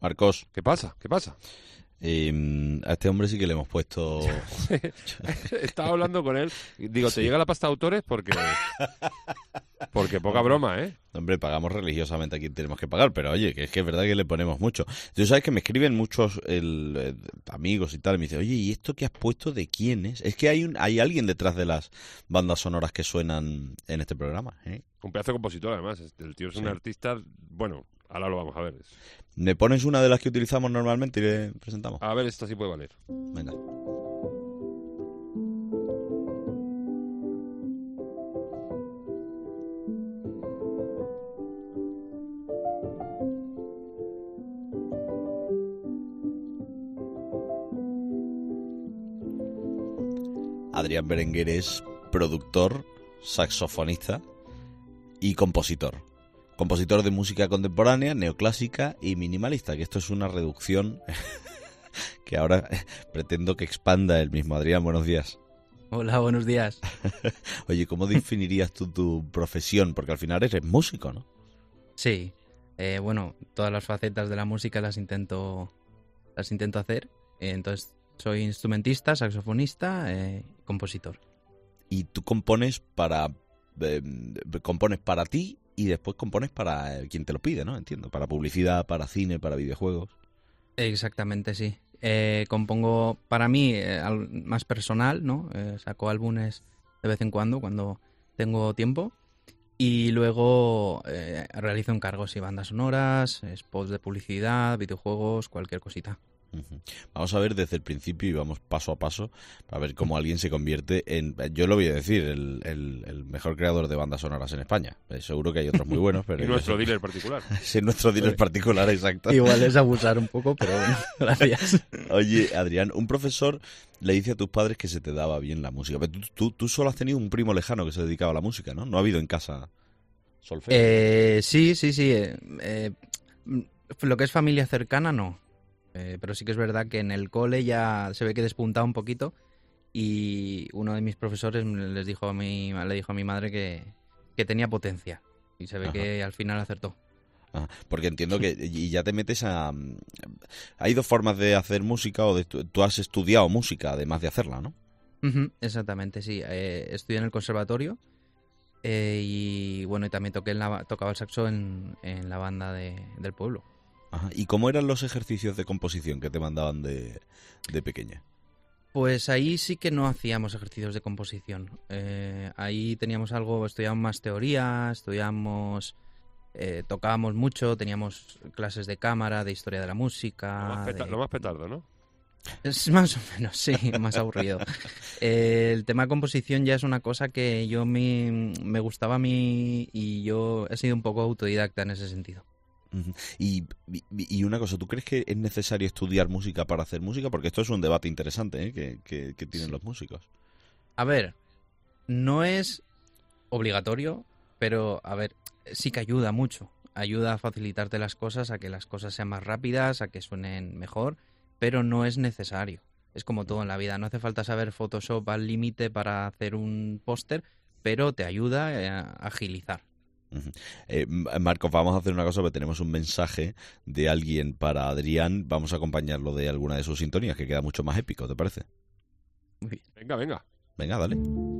Marcos, ¿Qué pasa? ¿Qué pasa? a este hombre sí que le hemos puesto... Estaba hablando con él. Y digo, ¿te llega la pasta de autores? Porque poca Hombre, broma, ¿eh? hombre, pagamos religiosamente a quien tenemos que pagar, pero oye, que es verdad que le ponemos mucho. Tú sabes que me escriben muchos amigos y tal, y me dicen, oye, ¿y esto que has puesto de quién es? Es que hay alguien detrás de las bandas sonoras que suenan en este programa, ¿eh? Un pedazo de compositor, además. El tío es un Sí. artista... Bueno, ahora lo vamos a ver. ¿Me pones una de las que utilizamos normalmente y le presentamos? A ver, esta sí puede valer. Venga. Adrián Berenguer es productor, saxofonista y compositor. Compositor de música contemporánea, neoclásica y minimalista, que esto es una reducción que ahora pretendo que expanda el mismo. Adrián, buenos días. Hola, buenos días. Oye, ¿cómo definirías tú tu profesión? Porque al final eres músico, ¿no? Sí, bueno, todas las facetas de la música las intento hacer. Entonces, soy instrumentista, saxofonista, compositor. Y tú compones compones para ti y después compones para quien te lo pide, ¿no? Entiendo, para publicidad, para cine, para videojuegos. Exactamente, sí. Compongo para mí más personal, ¿no? Saco álbumes de vez en cuando tengo tiempo. Y luego realizo encargos y bandas sonoras, spots de publicidad, videojuegos, cualquier cosita. Ujú. Vamos a ver desde el principio y vamos paso a paso para ver cómo alguien se convierte en, yo lo voy a decir, el mejor creador de bandas sonoras en España. Seguro que hay otros muy buenos, pero Y nuestro dealer particular. es nuestro dealer particular, exacto. Igual es abusar un poco, pero bueno, gracias. Oye, Adrián, un profesor le dice a tus padres que se te daba bien la música, pero tú solo has tenido un primo lejano que se dedicaba a la música, ¿no? No ha habido en casa solfeo. Sí. Lo que es familia cercana, no. Pero sí que es verdad que en el cole ya se ve que despuntaba un poquito y uno de mis profesores le dijo a mi madre que tenía potencia y se ve Ajá. que al final acertó. Ah, porque entiendo que y ya te metes a... Hay dos formas de hacer música o tú has estudiado música además de hacerla, ¿no? Ujú, exactamente, sí. Estudié en el conservatorio y bueno, y también tocaba el saxo en la banda del pueblo. Ajá. ¿Y cómo eran los ejercicios de composición que te mandaban de pequeña? Pues ahí sí que no hacíamos ejercicios de composición. Ahí teníamos estudiábamos más teoría, tocábamos mucho, teníamos clases de cámara, de historia de la música. Lo más petardo, ¿no? Es más o menos, sí, más aburrido. El tema de composición ya es una cosa que me gustaba a mí y yo he sido un poco autodidacta en ese sentido. Ujú. Y una cosa, ¿tú crees que es necesario estudiar música para hacer música? Porque esto es un debate interesante, ¿eh? que tienen los músicos. A ver, no es obligatorio, pero a ver, sí que ayuda mucho. Ayuda a facilitarte las cosas, a que las cosas sean más rápidas, a que suenen mejor, pero no es necesario. Es como todo en la vida, no hace falta saber Photoshop al límite para hacer un póster, pero te ayuda a agilizar. Ujú. Marcos, vamos a hacer una cosa, porque tenemos un mensaje de alguien para Adrián. Vamos a acompañarlo de alguna de sus sintonías, que queda mucho más épico, ¿te parece? Muy bien. Venga. Venga, dale.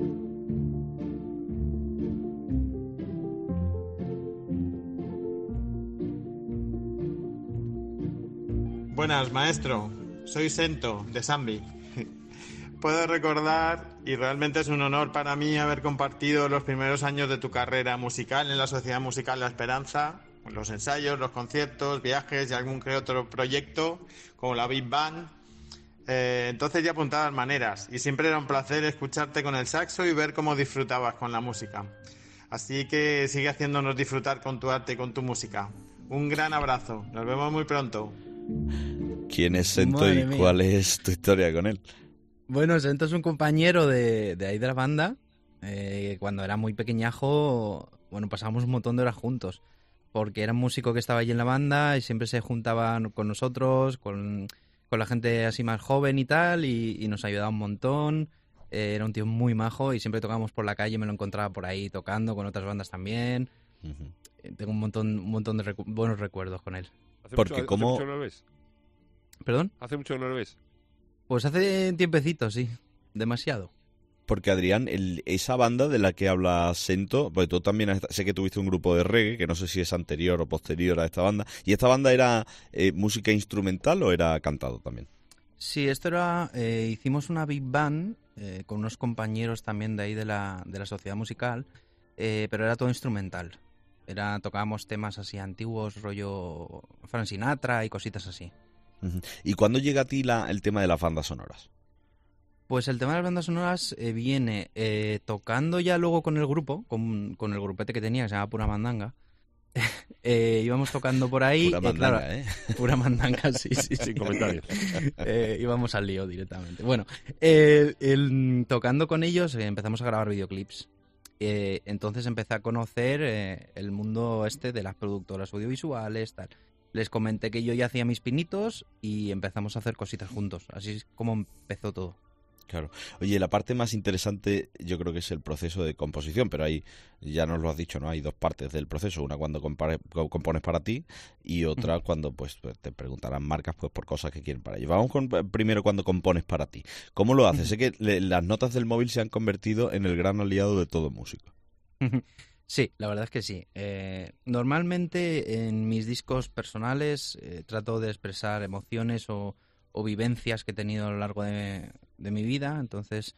Buenas, maestro. Soy Sento, de Sambi. Puedo recordar, y realmente es un honor para mí, haber compartido los primeros años de tu carrera musical en la Sociedad Musical La Esperanza, los ensayos, los conciertos, viajes y algún que otro proyecto, como la Big Band. Entonces ya apuntabas maneras, y siempre era un placer escucharte con el saxo y ver cómo disfrutabas con la música. Así que sigue haciéndonos disfrutar con tu arte y con tu música. Un gran abrazo. Nos vemos muy pronto. ¿Quién es Sento Madre y mía. cuál es tu historia con él? Bueno, Sento es un compañero de ahí de la banda. Cuando era muy pequeñajo, bueno, pasábamos un montón de horas juntos. Porque era un músico que estaba allí en la banda y siempre se juntaba con nosotros, con la gente así más joven y tal, y nos ayudaba un montón. Era un tío muy majo y siempre tocábamos por la calle, me lo encontraba por ahí tocando con otras bandas también. Ujú. Tengo un montón de buenos recuerdos con él. Porque hace como... mucho que no lo ves. ¿Perdón? ¿Hace mucho que no lo ves? Pues hace tiempecito, sí. Demasiado. Porque Adrián, esa banda de la que habla Sento, porque tú también sé que tuviste un grupo de reggae, que no sé si es anterior o posterior a esta banda, ¿y esta banda era música instrumental o era cantado también? Sí, esto era... hicimos una big band con unos compañeros también de ahí de la sociedad musical, pero era todo instrumental. Tocábamos temas así antiguos, rollo Frank Sinatra y cositas así. Uh-huh. ¿Y cuándo llega a ti el tema de las bandas sonoras? Pues el tema de las bandas sonoras viene tocando ya luego con el grupo, con el grupete que tenía, que se llama Pura Mandanga. Íbamos tocando por ahí. Pura mandanga, claro, Pura mandanga, sí. Sin comentarios. Íbamos al lío directamente. Bueno, tocando con ellos empezamos a grabar videoclips. Entonces empecé a conocer el mundo de las productoras audiovisuales, tal. Les comenté que yo ya hacía mis pinitos y empezamos a hacer cositas juntos. Así es como empezó todo. Claro. Oye, la parte más interesante yo creo que es el proceso de composición, pero ahí ya nos lo has dicho, ¿no? Hay dos partes del proceso, una cuando compones para ti y otra cuando pues te preguntarán marcas pues por cosas que quieren para ellos. Vamos primero cuando compones para ti. ¿Cómo lo haces? Sé que las notas del móvil se han convertido en el gran aliado de todo músico. Sí, la verdad es que sí. Normalmente en mis discos personales trato de expresar emociones o vivencias que he tenido a lo largo de mi vida, entonces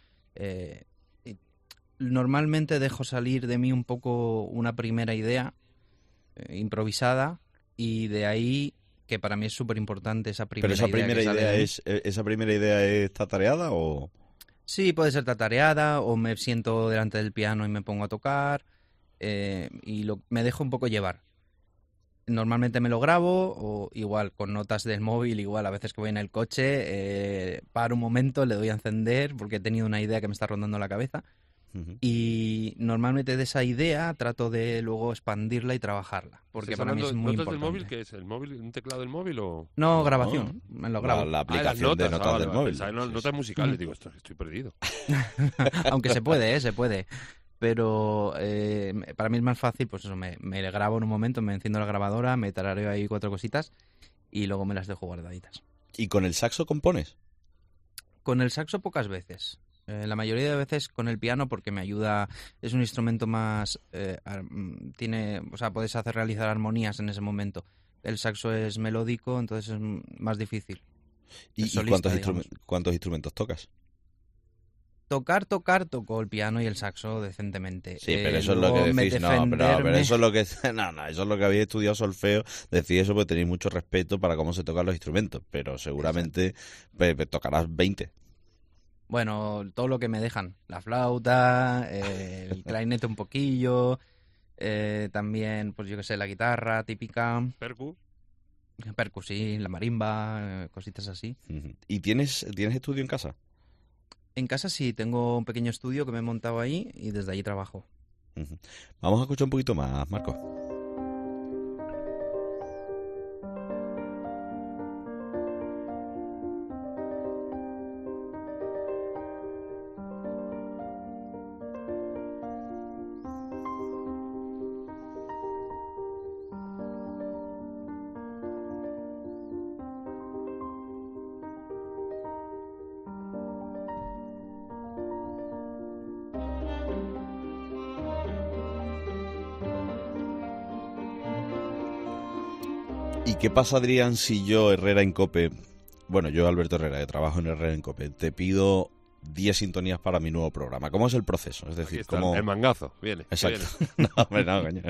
normalmente dejo salir de mí un poco una primera idea improvisada y de ahí, que para mí es súper importante esa primera idea. ¿Pero esa primera idea es tatareada o...? Sí, puede ser tatareada o me siento delante del piano y me pongo a tocar y me dejo un poco llevar. Normalmente me lo grabo o igual con notas del móvil, igual a veces que voy en el coche, paro un momento, le doy a encender porque he tenido una idea que me está rondando la cabeza y normalmente de esa idea trato de luego expandirla y trabajarla porque para mí es muy ¿Notas importante. del móvil qué es? ¿El móvil, un teclado del móvil o...? No, grabación, me lo grabo. La aplicación de notas del móvil. Notas musicales, digo, estoy perdido. Aunque se puede, se puede. Pero para mí es más fácil, pues eso, me grabo en un momento, me enciendo la grabadora, me tarareo ahí 4 cositas y luego me las dejo guardaditas. ¿Y con el saxo compones? Con el saxo pocas veces. La mayoría de veces con el piano porque me ayuda, es un instrumento más, puedes realizar armonías en ese momento. El saxo es melódico, entonces es más difícil. ¿Y cuántos instrumentos tocas? Toco el piano y el saxo decentemente. Sí, pero eso es lo que decís. No, pero eso es lo que... No, eso es lo que habéis estudiado solfeo. Decís eso porque tenéis mucho respeto para cómo se tocan los instrumentos. Pero seguramente tocarás 20. Bueno, todo lo que me dejan. La flauta, el clarinete un poquillo, también, pues yo qué sé, la guitarra típica. ¿Percu? Percu, sí, la marimba, cositas así. ¿Y tienes estudio en casa? En casa sí, tengo un pequeño estudio que me he montado ahí y desde allí trabajo. Vamos a escuchar un poquito más, Marcos. ¿Y qué pasa, Adrián, si yo, Herrera en COPE, bueno, yo, Alberto Herrera, que trabajo en Herrera en COPE, te pido 10 sintonías para mi nuevo programa? ¿Cómo es el proceso? Es decir, ¿cómo...? El mangazo, viene. Exacto. Viene. No, hombre, no, coño.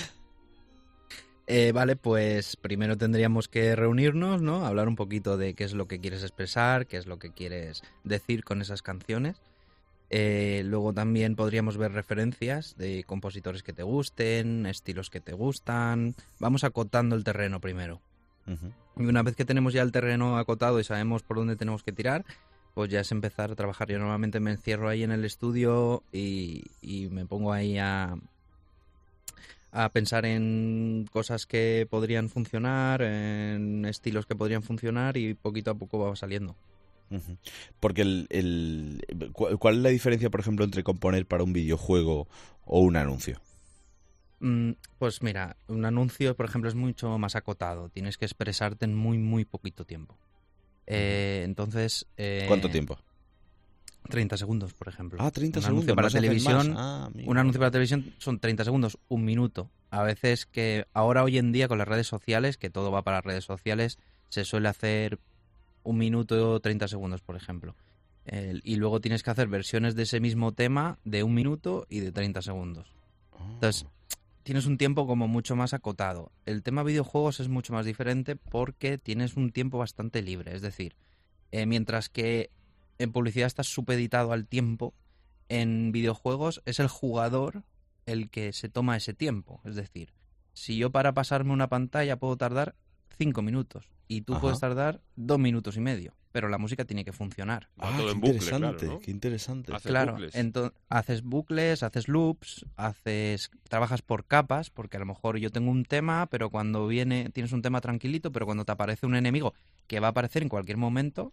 Vale, pues primero tendríamos que reunirnos, ¿no? Hablar un poquito de qué es lo que quieres expresar, qué es lo que quieres decir con esas canciones. Luego también podríamos ver referencias de compositores que te gusten, estilos que te gustan. Vamos acotando el terreno primero. Y una vez que tenemos ya el terreno acotado y sabemos por dónde tenemos que tirar, pues ya es empezar a trabajar. Yo normalmente me encierro ahí en el estudio y me pongo ahí a pensar en cosas que podrían funcionar, en estilos que podrían funcionar y poquito a poco va saliendo. Porque ¿cuál es la diferencia, por ejemplo, entre componer para un videojuego o un anuncio? Pues mira, un anuncio, por ejemplo, es mucho más acotado. Tienes que expresarte en muy, muy poquito tiempo. Entonces... ¿Cuánto tiempo? 30 segundos, por ejemplo. 30 un segundos. Anuncio para no se hacen televisión, más. Amigo. un anuncio para televisión son 30 segundos, un minuto. A veces que ahora hoy en día con las redes sociales, que todo va para las redes sociales, se suele hacer 1 minuto o 30 segundos, por ejemplo. Y luego tienes que hacer versiones de ese mismo tema de 1 minuto y de 30 segundos. Entonces, tienes un tiempo como mucho más acotado. El tema videojuegos es mucho más diferente porque tienes un tiempo bastante libre. Es decir, mientras que en publicidad estás supeditado al tiempo, en videojuegos es el jugador el que se toma ese tiempo. Es decir, si yo para pasarme una pantalla puedo tardar 5 minutos y tú puedes tardar 2 minutos y medio, pero la música tiene que funcionar. todo qué en bucle, interesante, claro, ¿no? qué interesante. Haces Claro, bucles. haces bucles, haces loops, trabajas por capas, porque a lo mejor yo tengo un tema, pero cuando tienes un tema tranquilito, pero cuando te aparece un enemigo que va a aparecer en cualquier momento,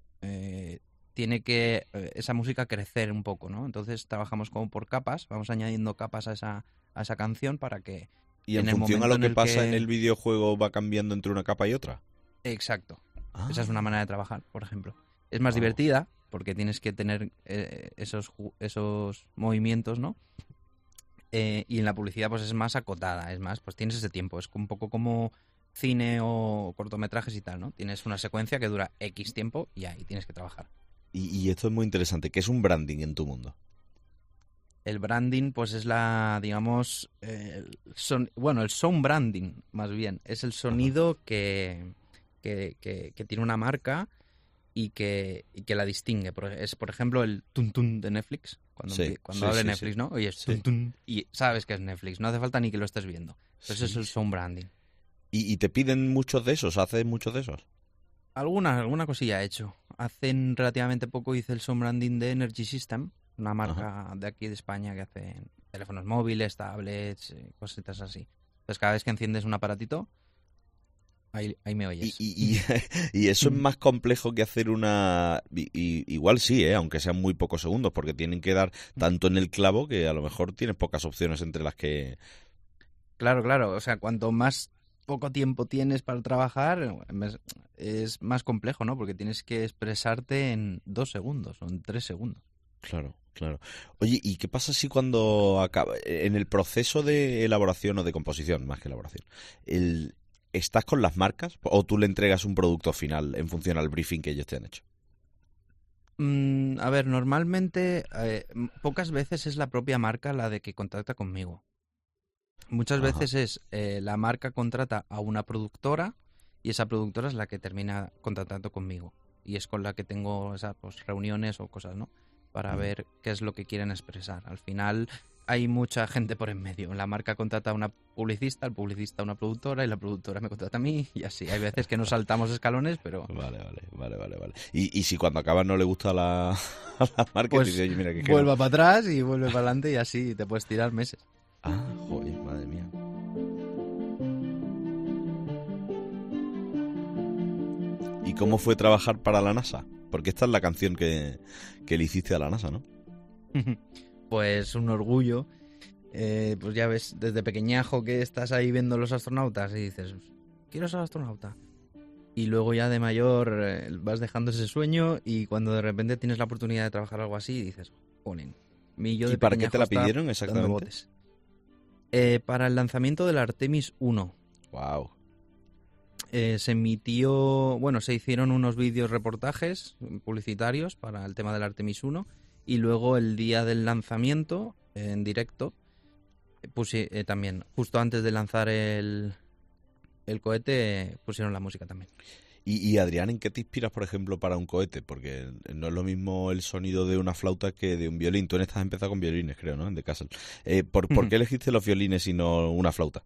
tiene que esa música crecer un poco, ¿no? Entonces trabajamos como por capas, vamos añadiendo capas a esa canción para que... Y en el función a momento lo en que el pasa que- en el videojuego va cambiando entre una capa y otra. Exacto. Ah. Esa es una manera de trabajar, por ejemplo. Es más Wow. divertida porque tienes que tener esos movimientos, ¿no? Y en la publicidad pues es más acotada, es más, pues tienes ese tiempo. Es un poco como cine o cortometrajes y tal, ¿no? Tienes una secuencia que dura X tiempo y ahí tienes que trabajar. Y esto es muy interesante. ¿Qué es un branding en tu mundo? El branding, pues es digamos, el sound branding, más bien. Es el sonido que tiene una marca y que la distingue. Es, por ejemplo, el tun tun de Netflix. Cuando abre Netflix, ¿no? Oye, es tun tun y sabes que es Netflix. No hace falta ni que lo estés viendo. Entonces es el sound branding. ¿Y te piden muchos de esos? ¿Haces muchos de esos? Alguna cosilla he hecho. Hace relativamente poco hice el sound branding de Energy System, una marca de aquí de España que hace teléfonos móviles, tablets, cositas así. Entonces cada vez que enciendes un aparatito, ahí me oyes. Y eso es más complejo que hacer una... igual sí, aunque sean muy pocos segundos, porque tienen que dar tanto en el clavo que a lo mejor tienes pocas opciones entre las que... Claro. O sea, cuanto más poco tiempo tienes para trabajar, es más complejo, ¿no? Porque tienes que expresarte en 2 segundos o en 3 segundos. Claro. Oye, ¿y qué pasa si cuando acaba, en el proceso de elaboración o de composición, más que elaboración, estás con las marcas o tú le entregas un producto final en función al briefing que ellos te han hecho? A ver, normalmente, pocas veces es la propia marca la de que contacta conmigo. Muchas veces es la marca contrata a una productora y esa productora es la que termina contactando conmigo. Y es con la que tengo esas reuniones o cosas, ¿no? Para ver qué es lo que quieren expresar. Al final hay mucha gente por en medio. La marca contrata a una publicista, el publicista a una productora y la productora me contrata a mí y así. Hay veces que nos saltamos escalones, pero... Vale. Y si cuando acabas no le gusta a la marca, pues dice, oye, mira que vuelva para atrás y vuelve para adelante y así te puedes tirar meses. Joder, madre mía. ¿Y cómo fue trabajar para la NASA? Porque esta es la canción que le hiciste a la NASA, ¿no? Pues un orgullo. Pues ya ves, desde pequeñajo que estás ahí viendo los astronautas y dices, quiero ser astronauta. Y luego ya de mayor vas dejando ese sueño y cuando de repente tienes la oportunidad de trabajar algo así dices, jolín. ¿Y para qué te la pidieron exactamente? Para el lanzamiento del Artemis 1. Wow. Se hicieron unos vídeos reportajes publicitarios para el tema del Artemis 1 y luego el día del lanzamiento en directo también, justo antes de lanzar el cohete, pusieron la música también. Y Adrián, ¿en qué te inspiras, por ejemplo, para un cohete? Porque no es lo mismo el sonido de una flauta que de un violín. Tú has empezado con violines, creo, ¿no? En The Castle. ¿Por qué elegiste los violines y no una flauta?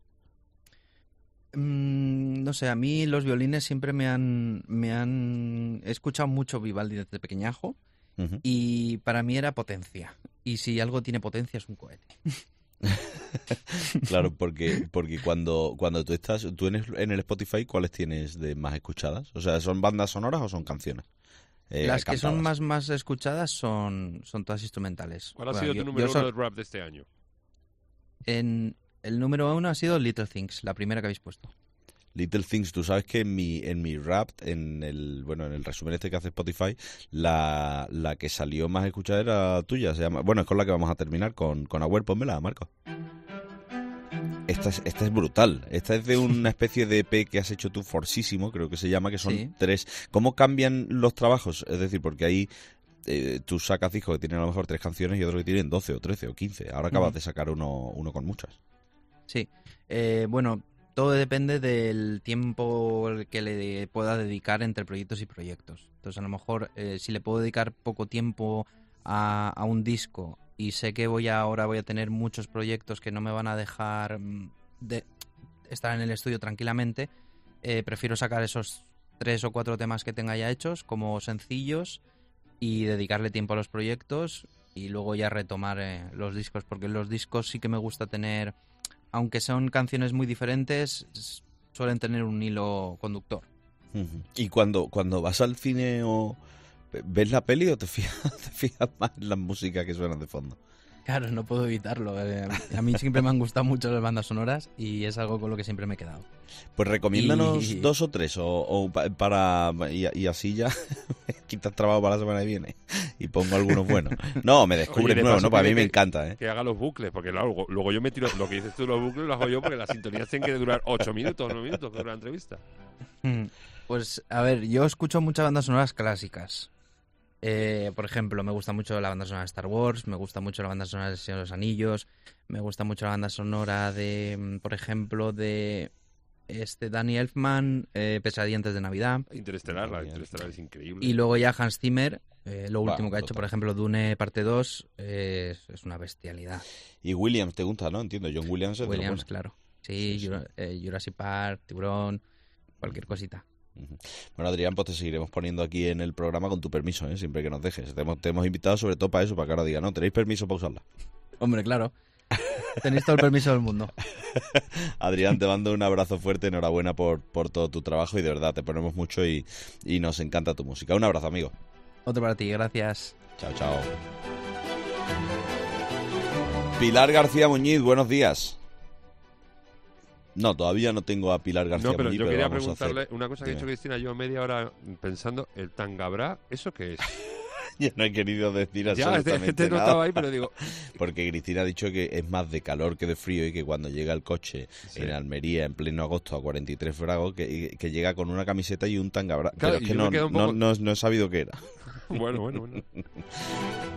No sé, a mí los violines siempre me han... He escuchado mucho Vivaldi desde pequeñajo y para mí era potencia. Y si algo tiene potencia es un cohete. Claro, porque cuando tú en el Spotify, ¿cuáles tienes de más escuchadas? O sea, ¿son bandas sonoras o son canciones? Las que son cantadas? más escuchadas son todas instrumentales. ¿Cuál ha sido tu número uno del rap de este año? El número 1 ha sido Little Things, la primera que habéis puesto. Little Things, tú sabes que en mi rap, en el resumen este que hace Spotify, la que salió más escuchada era tuya, se llama, bueno, es con la que vamos a terminar, con Agüer, pónmela, Marco. Esta es brutal. Esta es de una especie de EP que has hecho tú, Forcísimo, creo que se llama, que son 3. ¿Cómo cambian los trabajos? Es decir, porque ahí tú sacas discos que tienen a lo mejor 3 canciones y otros que tienen 12 o 13 o 15. Ahora acabas de sacar uno con muchas. Sí. Bueno, todo depende del tiempo que le pueda dedicar entre proyectos y proyectos. Entonces, a lo mejor, si le puedo dedicar poco tiempo a un disco y sé que ahora voy a tener muchos proyectos que no me van a dejar de estar en el estudio tranquilamente, prefiero sacar esos 3 o 4 temas que tenga ya hechos como sencillos y dedicarle tiempo a los proyectos y luego ya retomar los discos, porque los discos sí que me gusta tener, aunque son canciones muy diferentes, suelen tener un hilo conductor. ¿Y cuando vas al cine o ves la peli o te fijas más en las músicas que suenan de fondo? Claro, no puedo evitarlo. A mí siempre me han gustado mucho las bandas sonoras y es algo con lo que siempre me he quedado. Pues recomiéndanos 2 o 3 y así ya quitas trabajo para la semana que viene y pongo algunos buenos. No, me descubres nuevos, ¿no? Para mí me encanta, ¿eh? Que haga los bucles, porque luego yo me tiro, lo que dices tú, los bucles los hago yo porque las sintonías tienen que durar 8 minutos, 9 minutos que dura la entrevista. Pues, a ver, yo escucho muchas bandas sonoras clásicas. Por ejemplo, me gusta mucho la banda sonora de Star Wars, me gusta mucho la banda sonora de Señor de los Anillos, me gusta mucho la banda sonora de, por ejemplo, de Danny Elfman, Pesadilla antes de Navidad. Interestelar es increíble. Y luego ya Hans Zimmer, lo último que ha hecho, total. por ejemplo, Dune parte 2, es una bestialidad. Y Williams te gusta, ¿no? Entiendo, John Williams es Williams, bueno. claro. Sí. Jurassic Park, Tiburón, cualquier cosita. Bueno, Adrián, pues te seguiremos poniendo aquí en el programa con tu permiso, ¿eh? Siempre que nos dejes. Te hemos invitado sobre todo para eso, para que ahora diga, no, tenéis permiso para usarla. Hombre, claro. Tenéis todo el permiso del mundo. Adrián, te mando un abrazo fuerte, enhorabuena por todo tu trabajo y de verdad te ponemos mucho y nos encanta tu música. Un abrazo, amigo. Otro para ti, gracias. Chao, chao. Pilar García Muñiz, buenos días. No, todavía no tengo a Pilar García No, pero Muñiz, yo quería vamos a hacer- preguntarle una cosa que ha dicho Cristina, yo media hora pensando, el tangabrá, ¿eso qué es? Yo no he querido decir Ya, absolutamente no nada. estaba ahí, pero digo... Porque Cristina ha dicho que es más de calor que de frío y que cuando llega el coche en Almería en pleno agosto a 43 grados, que llega con una camiseta y un tangabrá. Claro, Pero es y que yo me quedo un poco- no he sabido qué era. Bueno.